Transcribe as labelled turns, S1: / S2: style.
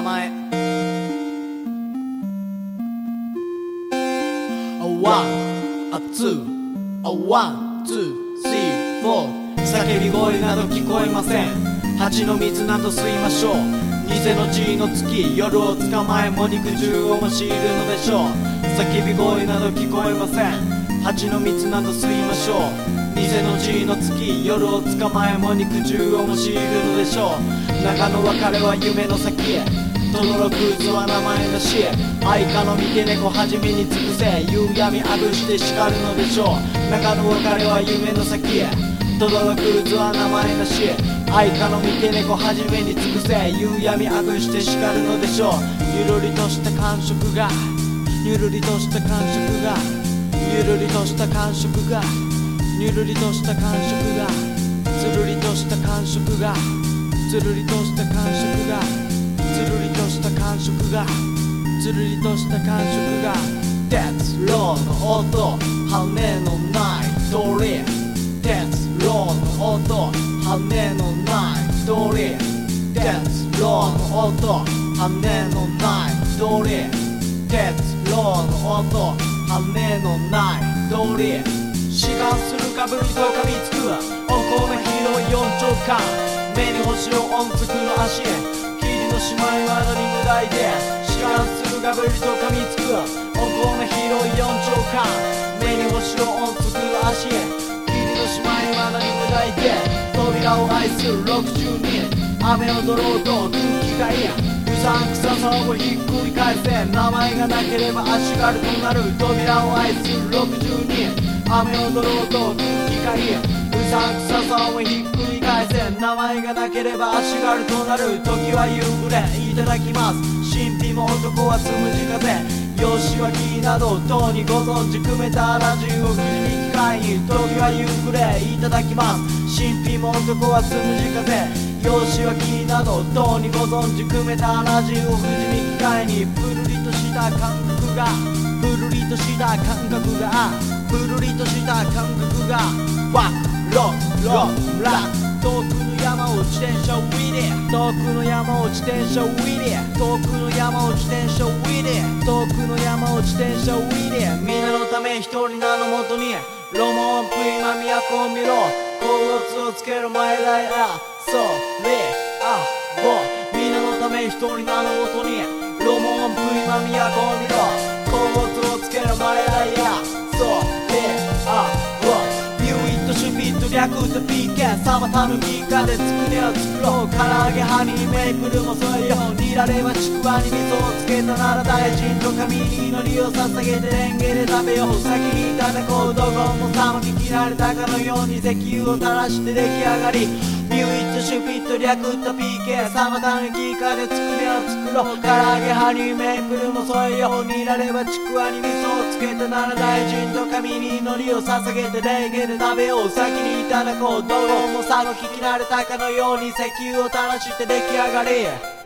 S1: 前。One, a two, a one, two, three, four。叫び声など聞こえません。蜂の蜜など吸いましょう。偽の地の月、夜を捕まえも肉汁をもしいるのでしょう。叫び声など聞こえません。蜂の蜜など吸いましょう。偽の地の月、夜を捕まえも肉汁をもしいるのでしょう。中の別れは夢の先へ、轟く渦は名前なし。愛花の三毛猫はじめに尽くせ、夕闇あぐして叱るのでしょう。中の別れは夢の先へ、轟く渦は名前なし。愛花の三毛猫はじめに尽くせ、夕闇あぐして叱るのでしょう。ゆるりとした感触が、ゆるりとした感触が、ゆるりとした感触が、ゆるりとした感触が、つるりとした感触が、つるりとした感触が、つるりとした感触が、つるりとした感触が。鉄ローの音、羽のない鳥。鉄ローの音、羽のない鳥。鉄ローの音、羽のない鳥。鉄ローの音、羽のない鳥。志願するかぶりと噛みつく温厚な広い四丁間。目に星を音符の足へ、霧の姉妹は何無題で。志願するかぶりと噛みつく温厚な広い四丁間。目に星を音符の足へ、霧の姉妹は何無題で。扉を愛する60人、雨をドローと空気がいい。うさんくささをひっくり返せ、名前がなければ足軽となる。扉を愛する60人、雨をドローと空気がいい。うさんくささをひっくり返せ、名前がなければ足軽となる。時は夕暮れ、いただきます。神秘も男はつむじ風、容姿は木などとうにご存知。組めたラジオ富士に機会に、時は夕暮れ、いただきます。神秘も男はつむじ風、容姿は木などとうにご存知。組めたラジオ富士に機会に、プルリとした感覚が、プルリとした感覚が、プルリとした感覚が。ワッロッロッラッ、遠くの山を自転車ウィリー、遠くの山を自転車ウィリー、遠くの山を自転車ウィリー、遠くの山を自転車ウィリー。皆のため一人名のもとに、ロモンプ今都を見ろ。甲乙をつける前だよ、それあぼ。皆のため一人名のもとに、ロモンプ今都を見ろ。甲乙をつける前だよ、それあぼ。ビューイットシュピット略って PK、 サバタのギガでつくねを作ろう。唐揚げハニーメープルも添えよう。ニラレバちくわに味噌をつけたなら大臣と神に祈りを捧げてレンゲで食べよう。先にいただこう。どこもさまき切られたかのように石油を垂らして出来上がり。ビューイットシュピット略った PK、 サバタのギガでつくねを作ろう。唐揚げハニーメープルも添えよう。ニラレバちくわに味噌をつけたなら大臣と神に祈りを捧げてレンゲで食べよう。先にいただこう。どこもさまき切られたかのように石油を垂らして出来上がり。